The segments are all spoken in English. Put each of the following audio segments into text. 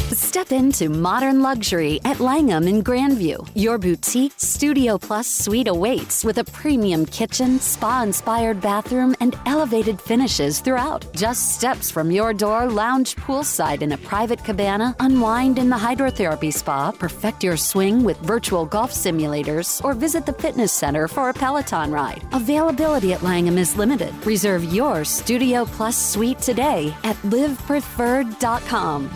Step into modern luxury at Langham in Grandview. Your boutique Studio Plus suite awaits with a premium kitchen, spa-inspired bathroom, and elevated finishes throughout. Just steps from your door, lounge poolside in a private cabana, unwind in the hydrotherapy spa, perfect your swing with virtual golf simulators, or visit the fitness center for a Peloton ride. Availability at Langham is limited. Reserve your Studio Plus suite today at livepreferred.com.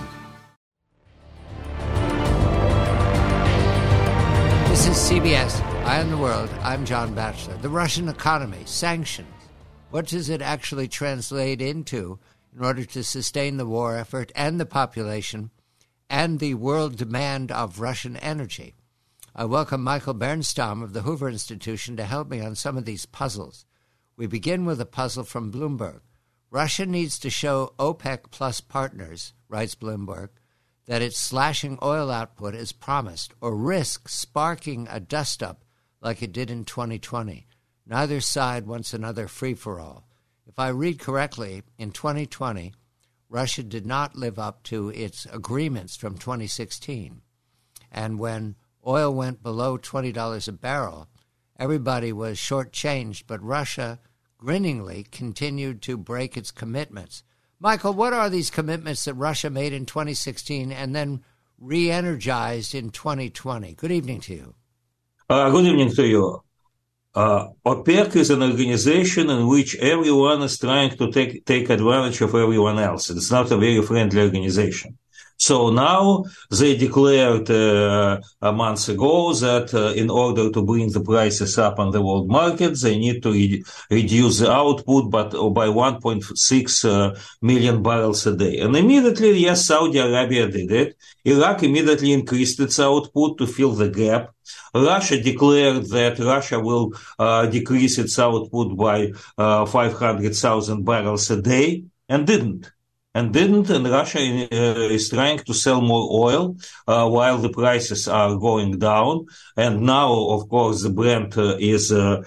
This is CBS, Eye on the World. I'm John Batchelor. The Russian economy, sanctions. What does it actually translate into in order to sustain the war effort and the population and the world demand of Russian energy? I welcome Michael Bernstam of the Hoover Institution to help me on some of these puzzles. We begin with a puzzle from Bloomberg. Russia needs to show OPEC plus partners, writes Bloomberg, that it's slashing oil output as promised, or risk sparking a dust-up like it did in 2020. Neither side wants another free-for-all. If I read correctly, in 2020, Russia did not live up to its agreements from 2016. And when oil went below $20 a barrel, everybody was shortchanged, but Russia grinningly continued to break its commitments. Michael, what are these commitments that Russia made in 2016 and then re-energized in 2020? Good evening to you. Good evening to you. OPEC is an organization in which everyone is trying to take advantage of everyone else. It's not a very friendly organization. So now they declared a month ago that in order to bring the prices up on the world market, they need to reduce the output by 1.6 million barrels a day. And immediately, yes, Saudi Arabia did it. Iraq immediately increased its output to fill the gap. Russia declared that Russia will decrease its output by 500,000 barrels a day and didn't. And Russia is trying to sell more oil while the prices are going down. And now, of course, the Brent is under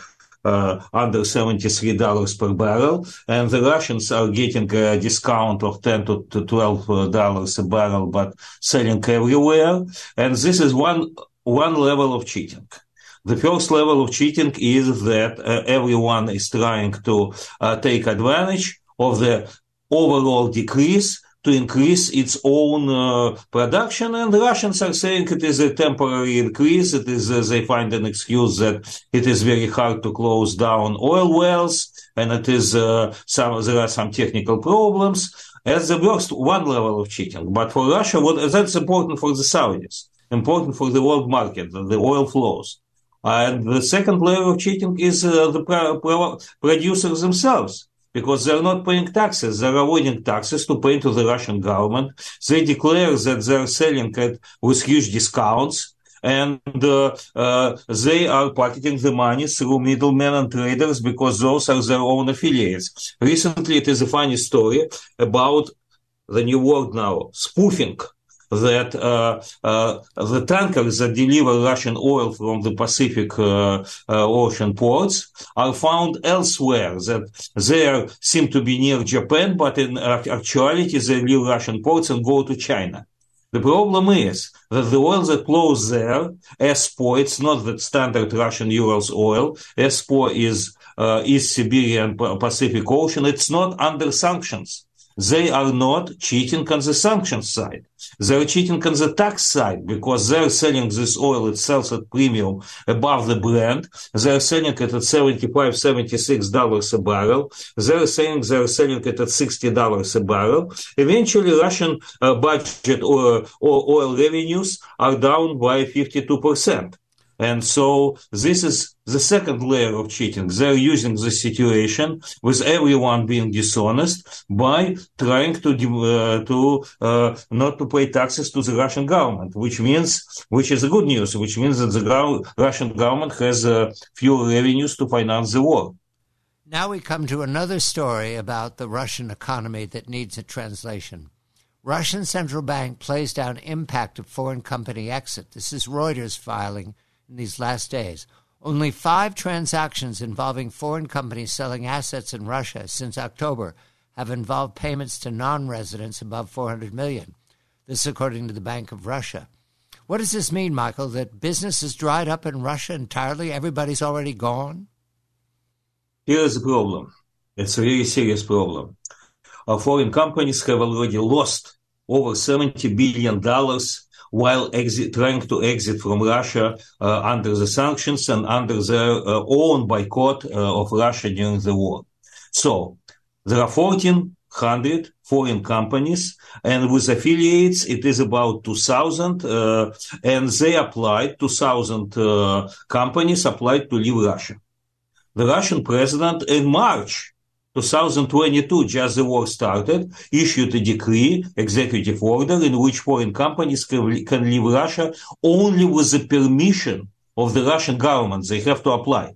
$73 per barrel, and the Russians are getting a discount of $10 to $12 a barrel, but selling everywhere. And this is one level of cheating. The first level of cheating is that everyone is trying to take advantage of the overall decrease to increase its own production, and the Russians are saying it is a temporary increase. It is they find an excuse that it is very hard to close down oil wells, and it is there are some technical problems. As the first one level of cheating, but for Russia, that's important for the Saudis, important for the world market, the oil flows. And the second layer of cheating is the producers themselves, because they're not paying taxes. They're avoiding taxes to pay to the Russian government. They declare that they're selling it with huge discounts, and they are pocketing the money through middlemen and traders because those are their own affiliates. Recently, it is a funny story about the new word now, spoofing, that the tankers that deliver Russian oil from the Pacific Ocean ports are found elsewhere, that they seem to be near Japan, but in actuality they leave Russian ports and go to China. The problem is that the oil that flows there, ESPO, it's not the standard Russian Urals oil. ESPO is East Siberian Pacific Ocean. It's not under sanctions. They are not cheating on the sanctions side. They're cheating on the tax side because they're selling this oil itself at premium above the Brent. They're selling it at $75, $76 a barrel. They're saying they're selling it at $60 a barrel. Eventually, Russian budget or oil revenues are down by 52%. And so this is the second layer of cheating. They're using the situation with everyone being dishonest by trying to not to pay taxes to the Russian government, which is a good news, which means that the Russian government has fewer revenues to finance the war. Now we come to another story about the Russian economy that needs a translation. Russian central bank plays down impact of foreign company exit. This is Reuters filing in these last days. Only 5 transactions involving foreign companies selling assets in Russia since October have involved payments to non-residents above $400 million. This according to the Bank of Russia. What does this mean, Michael, that business is dried up in Russia entirely? Everybody's already gone? Here is the problem. It's a very serious problem. Foreign companies have already lost over $70 billion while trying to exit from Russia under the sanctions and under their own boycott of Russia during the war. So there are 1,400 foreign companies, and with affiliates, it is about 2,000, and they applied, 2,000 companies applied to leave Russia. The Russian president in March 2022, just the war started, issued a decree, executive order, in which foreign companies can leave Russia only with the permission of the Russian government. They have to apply.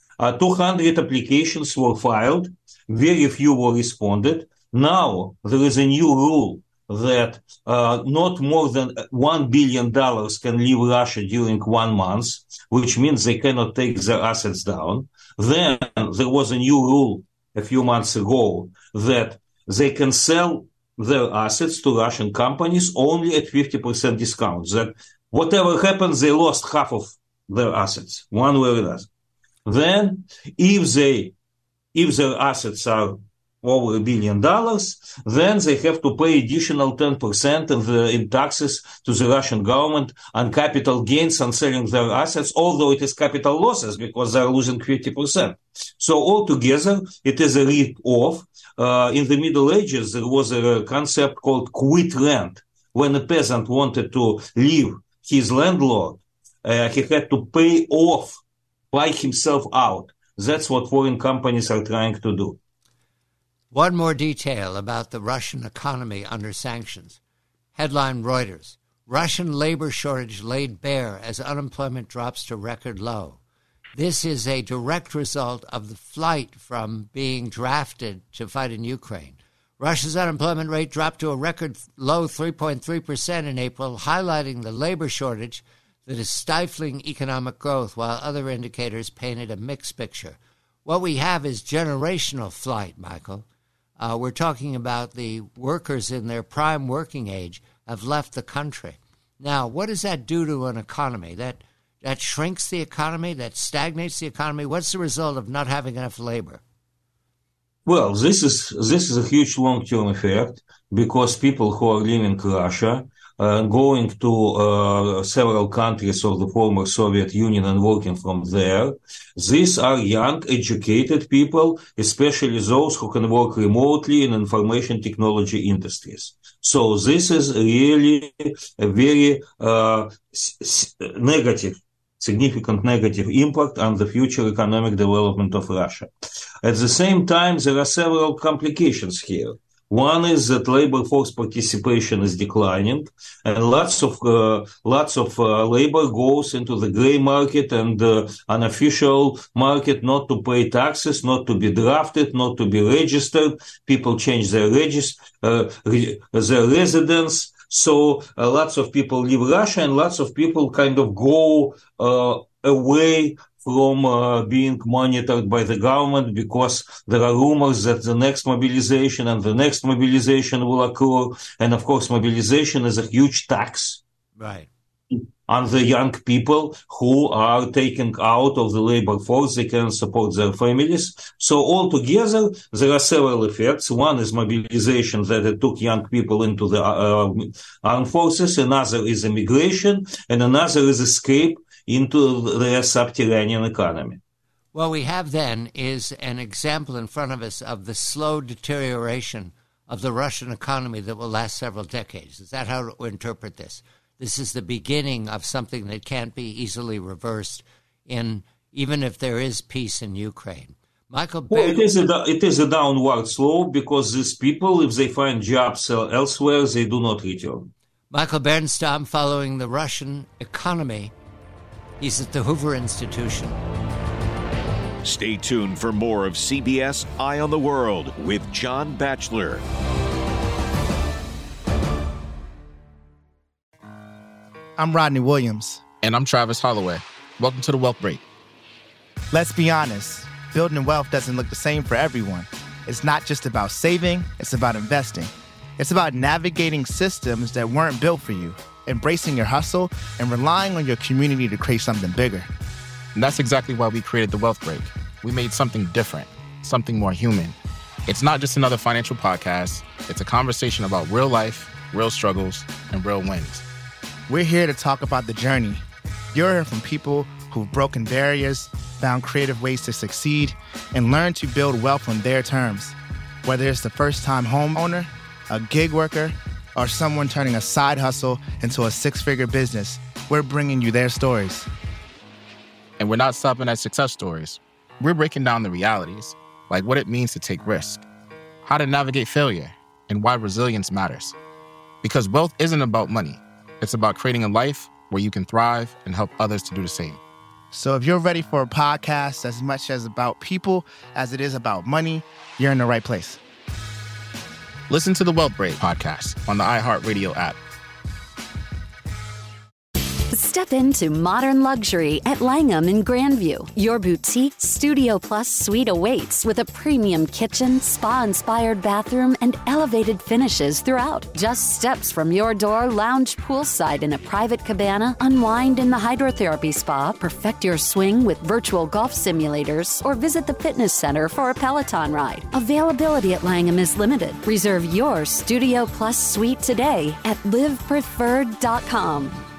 200 applications were filed. Very few were responded. Now there is a new rule that not more than $1 billion can leave Russia during 1 month, which means they cannot take their assets down. Then there was a new rule a few months ago that they can sell their assets to Russian companies only at 50% discount. That whatever happens, they lost half of their assets, one way or another. Then, if their assets are over $1 billion, then they have to pay additional 10% in taxes to the Russian government on capital gains on selling their assets, although it is capital losses because they're losing 50%. So altogether, it is a rip-off. In the Middle Ages, there was a concept called quit rent. When a peasant wanted to leave his landlord, he had to pay off, buy himself out. That's what foreign companies are trying to do. One more detail about the Russian economy under sanctions. Headline Reuters. Russian labor shortage laid bare as unemployment drops to record low. This is a direct result of the flight from being drafted to fight in Ukraine. Russia's unemployment rate dropped to a record low 3.3% in April, highlighting the labor shortage that is stifling economic growth, while other indicators painted a mixed picture. What we have is generational flight, Michael. We're talking about the workers in their prime working age have left the country. Now, what does that do to an economy? That shrinks the economy? That stagnates the economy? What's the result of not having enough labor? Well, this is a huge long-term effect because people who are leaving Russia, going to several countries of the former Soviet Union and working from there. These are young, educated people, especially those who can work remotely in information technology industries. So this is really a very significant negative impact on the future economic development of Russia. At the same time, there are several complications here. One is that labor force participation is declining, and lots of labor goes into the gray market and unofficial market, not to pay taxes, not to be drafted, not to be registered. People change their residence. So lots of people leave Russia, and lots of people kind of go away from being monitored by the government, because there are rumors that the next mobilization and the next mobilization will occur. And of course, mobilization is a huge tax. Right. On the young people who are taken out of the labor force. They can support their families. So altogether, there are several effects. One is mobilization, that it took young people into the armed forces. Another is immigration. And another is escape into their subterranean economy. What we have then is an example in front of us of the slow deterioration of the Russian economy that will last several decades. Is that how to interpret this? This is the beginning of something that can't be easily reversed, even if there is peace in Ukraine. Michael, well, it is a downward slope, because these people, if they find jobs elsewhere, they do not return. Michael Bernstam, following the Russian economy. He's at the Hoover Institution. Stay tuned for more of CBS Eye on the World with John Batchelor. I'm Rodney Williams. And I'm Travis Holloway. Welcome to The Wealth Break. Let's be honest, building wealth doesn't look the same for everyone. It's not just about saving, it's about investing. It's about navigating systems that weren't built for you, embracing your hustle, and relying on your community to create something bigger. And that's exactly why we created The Wealth Break. We made something different, something more human. It's not just another financial podcast. It's a conversation about real life, real struggles, and real wins. We're here to talk about the journey. You'll hear from people who've broken barriers, found creative ways to succeed, and learned to build wealth on their terms. Whether it's the first-time homeowner, a gig worker, or someone turning a side hustle into a six-figure business, we're bringing you their stories. And we're not stopping at success stories. We're breaking down the realities, like what it means to take risk, how to navigate failure, and why resilience matters. Because wealth isn't about money. It's about creating a life where you can thrive and help others to do the same. So if you're ready for a podcast as much as about people as it is about money, you're in the right place. Listen to the Wealth Break podcast on the iHeartRadio app. Step into modern luxury at Langham in Grandview. Your boutique Studio Plus suite awaits with a premium kitchen, spa-inspired bathroom, and elevated finishes throughout. Just steps from your door, lounge poolside in a private cabana, unwind in the hydrotherapy spa, perfect your swing with virtual golf simulators, or visit the fitness center for a Peloton ride. Availability at Langham is limited. Reserve your Studio Plus suite today at livepreferred.com.